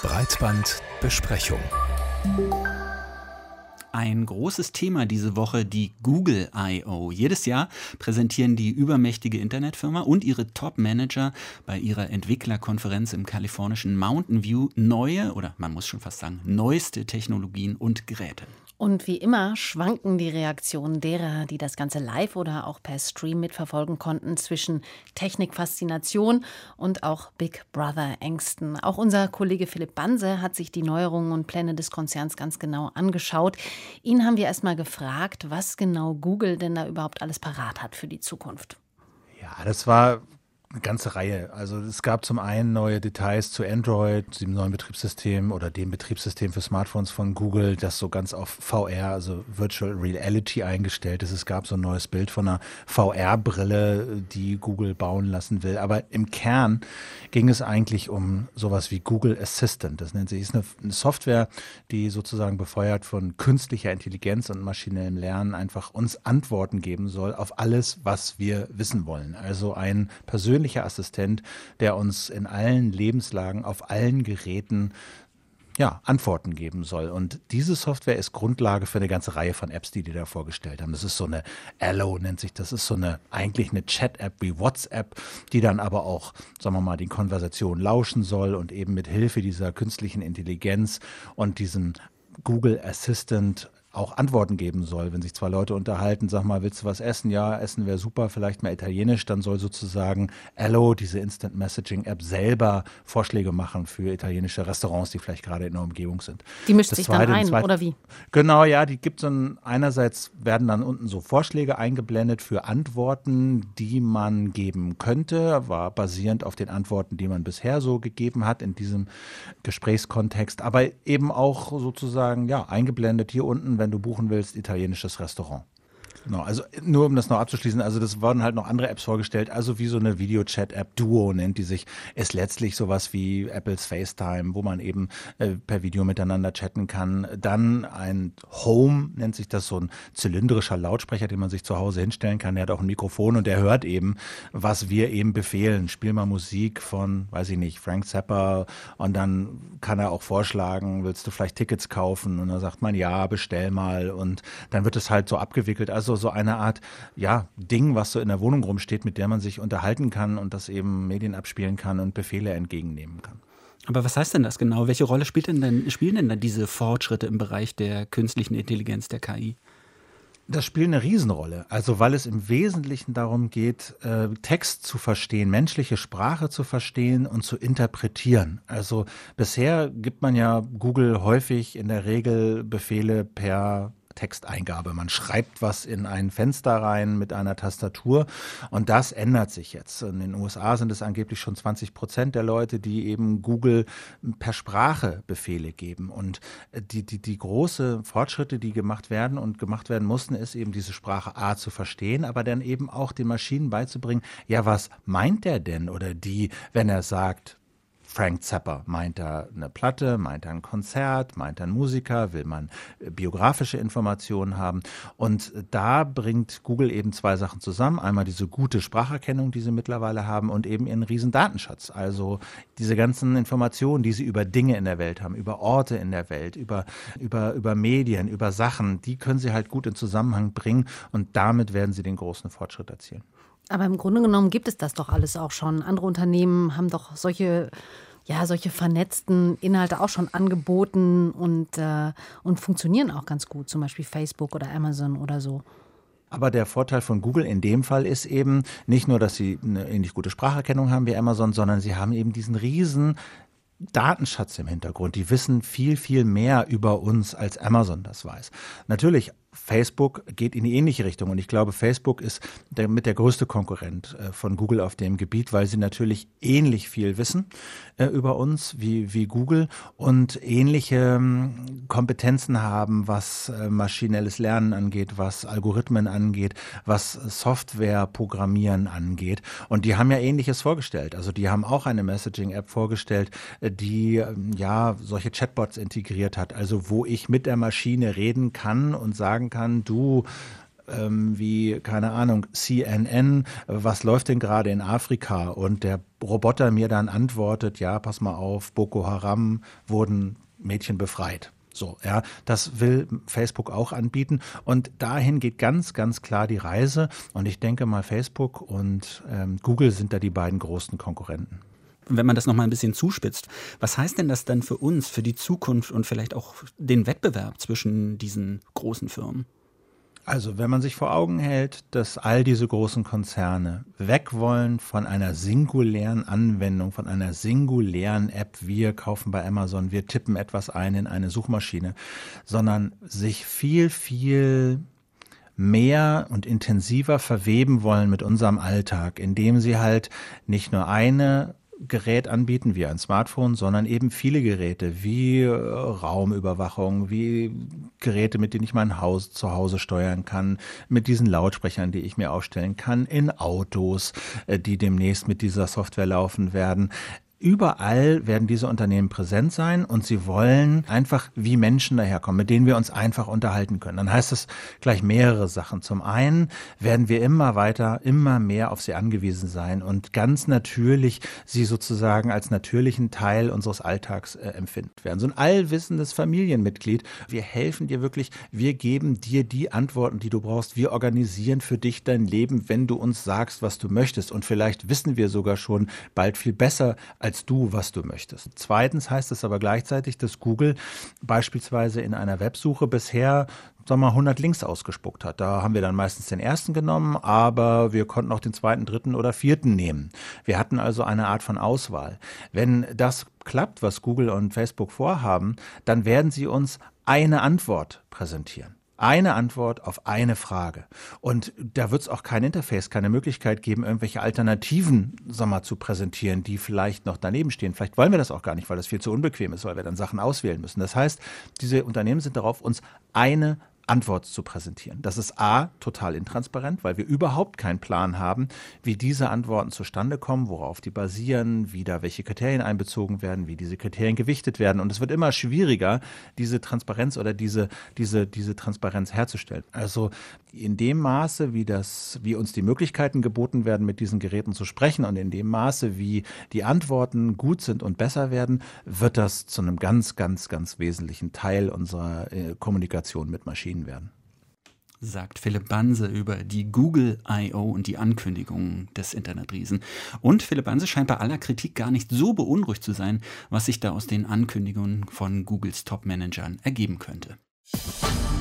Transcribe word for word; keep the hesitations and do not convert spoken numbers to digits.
Breitbandbesprechung. Ein großes Thema diese Woche, die Google I O. Jedes Jahr präsentieren die übermächtige Internetfirma und ihre Top-Manager bei ihrer Entwicklerkonferenz im kalifornischen Mountain View neue, oder man muss schon fast sagen, neueste Technologien und Geräte. Und wie immer schwanken die Reaktionen derer, die das Ganze live oder auch per Stream mitverfolgen konnten, zwischen Technikfaszination und auch Big Brother-Ängsten. Auch unser Kollege Philipp Banse hat sich die Neuerungen und Pläne des Konzerns ganz genau angeschaut. Ihn haben wir erst mal gefragt, was genau Google denn da überhaupt alles parat hat für die Zukunft. Ja, das war eine ganze Reihe. Also es gab zum einen neue Details zu Android, dem neuen Betriebssystem oder dem Betriebssystem für Smartphones von Google, das so ganz auf V R, also Virtual Reality eingestellt ist. Es gab so ein neues Bild von einer V R-Brille, die Google bauen lassen will. Aber im Kern ging es eigentlich um sowas wie Google Assistant. Das nennt sich, ist eine, eine Software, die sozusagen befeuert von künstlicher Intelligenz und maschinellem Lernen einfach uns Antworten geben soll auf alles, was wir wissen wollen. Also ein persönlicher Assistent, der uns in allen Lebenslagen, auf allen Geräten ja, Antworten geben soll. Und diese Software ist Grundlage für eine ganze Reihe von Apps, die die da vorgestellt haben. Das ist so eine Allo, nennt sich das. Das ist so eine, eigentlich eine Chat-App wie WhatsApp, die dann aber auch, sagen wir mal, die Konversation lauschen soll und eben mit Hilfe dieser künstlichen Intelligenz und diesem Google Assistant auch Antworten geben soll. Wenn sich zwei Leute unterhalten, sag mal, willst du was essen? Ja, Essen wäre super, vielleicht mal italienisch. Dann soll sozusagen Allo, diese Instant Messaging App, selber Vorschläge machen für italienische Restaurants, die vielleicht gerade in der Umgebung sind. Die mischt das sich zweite, dann ein, zweite, oder wie? Genau, ja, die gibt so ein, einerseits werden dann unten so Vorschläge eingeblendet für Antworten, die man geben könnte, war basierend auf den Antworten, die man bisher so gegeben hat in diesem Gesprächskontext, aber eben auch sozusagen, ja, eingeblendet hier unten, wenn du buchen willst, italienisches Restaurant. Genau, also nur um das noch abzuschließen, also das wurden halt noch andere Apps vorgestellt, also wie so eine Video-Chat-App, Duo nennt die sich, ist letztlich sowas wie Apples FaceTime, wo man eben äh, per Video miteinander chatten kann. Dann ein Home nennt sich das, so ein zylindrischer Lautsprecher, den man sich zu Hause hinstellen kann, der hat auch ein Mikrofon und der hört eben, was wir eben befehlen. Spiel mal Musik von, weiß ich nicht, Frank Zappa, und dann kann er auch vorschlagen, willst du vielleicht Tickets kaufen? Und dann sagt man, ja, bestell mal, und dann wird es halt so abgewickelt, also so eine Art, ja, Ding, was so in der Wohnung rumsteht, mit der man sich unterhalten kann und das eben Medien abspielen kann und Befehle entgegennehmen kann. Aber was heißt denn das genau? Welche Rolle spielt denn denn, spielen denn dann diese Fortschritte im Bereich der künstlichen Intelligenz, der K I? Das spielt eine Riesenrolle, also weil es im Wesentlichen darum geht, äh, Text zu verstehen, menschliche Sprache zu verstehen und zu interpretieren. Also bisher gibt man ja Google häufig in der Regel Befehle per Texteingabe. Man schreibt was in ein Fenster rein mit einer Tastatur und das ändert sich jetzt. In den U S A sind es angeblich schon zwanzig Prozent der Leute, die eben Google per Sprache Befehle geben. Und die, die, die große Fortschritte, die gemacht werden und gemacht werden mussten, ist eben diese Sprache A zu verstehen, aber dann eben auch den Maschinen beizubringen, ja, was meint der denn oder die, wenn er sagt, Frank Zappa, meint er eine Platte, meint er ein Konzert, meint er einen Musiker, will man biografische Informationen haben. Und da bringt Google eben zwei Sachen zusammen. Einmal diese gute Spracherkennung, die sie mittlerweile haben, und eben ihren riesen Datenschatz. Also diese ganzen Informationen, die sie über Dinge in der Welt haben, über Orte in der Welt, über, über, über Medien, über Sachen, die können sie halt gut in Zusammenhang bringen und damit werden sie den großen Fortschritt erzielen. Aber im Grunde genommen gibt es das doch alles auch schon. Andere Unternehmen haben doch solche, ja, solche vernetzten Inhalte auch schon angeboten und, äh, und funktionieren auch ganz gut. Zum Beispiel Facebook oder Amazon oder so. Aber der Vorteil von Google in dem Fall ist eben nicht nur, dass sie eine ähnlich gute Spracherkennung haben wie Amazon, sondern sie haben eben diesen riesen Datenschatz im Hintergrund. Die wissen viel, viel mehr über uns, als Amazon das weiß. Natürlich, Facebook geht in die ähnliche Richtung und ich glaube, Facebook ist der, mit der größte Konkurrent äh, von Google auf dem Gebiet, weil sie natürlich ähnlich viel wissen äh, über uns wie, wie Google und ähnliche ähm, Kompetenzen haben, was äh, maschinelles Lernen angeht, was Algorithmen angeht, was Softwareprogrammieren angeht. Und die haben ja Ähnliches vorgestellt. Also die haben auch eine Messaging-App vorgestellt, äh, die äh, ja solche Chatbots integriert hat, also wo ich mit der Maschine reden kann und sagen kann, du ähm, wie, keine Ahnung, C N N, was läuft denn gerade in Afrika? Und der Roboter mir dann antwortet, ja, pass mal auf, Boko Haram wurden Mädchen befreit. So, ja, das will Facebook auch anbieten und dahin geht ganz, ganz klar die Reise und ich denke mal, Facebook und ähm, Google sind da die beiden großen Konkurrenten. Wenn man das noch mal ein bisschen zuspitzt, was heißt denn das dann für uns, für die Zukunft und vielleicht auch den Wettbewerb zwischen diesen großen Firmen? Also wenn man sich vor Augen hält, dass all diese großen Konzerne weg wollen von einer singulären Anwendung, von einer singulären App, wir kaufen bei Amazon, wir tippen etwas ein in eine Suchmaschine, sondern sich viel, viel mehr und intensiver verweben wollen mit unserem Alltag, indem sie halt nicht nur eine Gerät anbieten, wie ein Smartphone, sondern eben viele Geräte, wie äh, Raumüberwachung, wie Geräte, mit denen ich mein Haus zu Hause steuern kann, mit diesen Lautsprechern, die ich mir aufstellen kann, in Autos, äh, die demnächst mit dieser Software laufen werden. Überall werden diese Unternehmen präsent sein und sie wollen einfach wie Menschen daherkommen, mit denen wir uns einfach unterhalten können. Dann heißt das gleich mehrere Sachen. Zum einen werden wir immer weiter, immer mehr auf sie angewiesen sein und ganz natürlich sie sozusagen als natürlichen Teil unseres Alltags äh, empfinden werden. So ein allwissendes Familienmitglied. Wir helfen dir wirklich, wir geben dir die Antworten, die du brauchst. Wir organisieren für dich dein Leben, wenn du uns sagst, was du möchtest. Und vielleicht wissen wir sogar schon bald viel besser als als du, was du möchtest. Zweitens heißt es aber gleichzeitig, dass Google beispielsweise in einer Websuche bisher sagen wir mal, hundert Links ausgespuckt hat. Da haben wir dann meistens den ersten genommen, aber wir konnten auch den zweiten, dritten oder vierten nehmen. Wir hatten also eine Art von Auswahl. Wenn das klappt, was Google und Facebook vorhaben, dann werden sie uns eine Antwort präsentieren. Eine Antwort auf eine Frage. Und da wird es auch kein Interface, keine Möglichkeit geben, irgendwelche Alternativen sag mal, zu präsentieren, die vielleicht noch daneben stehen. Vielleicht wollen wir das auch gar nicht, weil das viel zu unbequem ist, weil wir dann Sachen auswählen müssen. Das heißt, diese Unternehmen sind darauf, uns eine Antwort zu präsentieren. Das ist A, total intransparent, weil wir überhaupt keinen Plan haben, wie diese Antworten zustande kommen, worauf die basieren, wie da welche Kriterien einbezogen werden, wie diese Kriterien gewichtet werden. Und es wird immer schwieriger, diese Transparenz oder diese, diese, diese Transparenz herzustellen. Also in dem Maße, wie das, wie uns die Möglichkeiten geboten werden, mit diesen Geräten zu sprechen und in dem Maße, wie die Antworten gut sind und besser werden, wird das zu einem ganz, ganz, ganz wesentlichen Teil unserer äh, Kommunikation mit Maschinen werden. Sagt Philipp Banse über die Google I O und die Ankündigungen des Internetriesen. Und Philipp Banse scheint bei aller Kritik gar nicht so beunruhigt zu sein, was sich da aus den Ankündigungen von Googles Top-Managern ergeben könnte.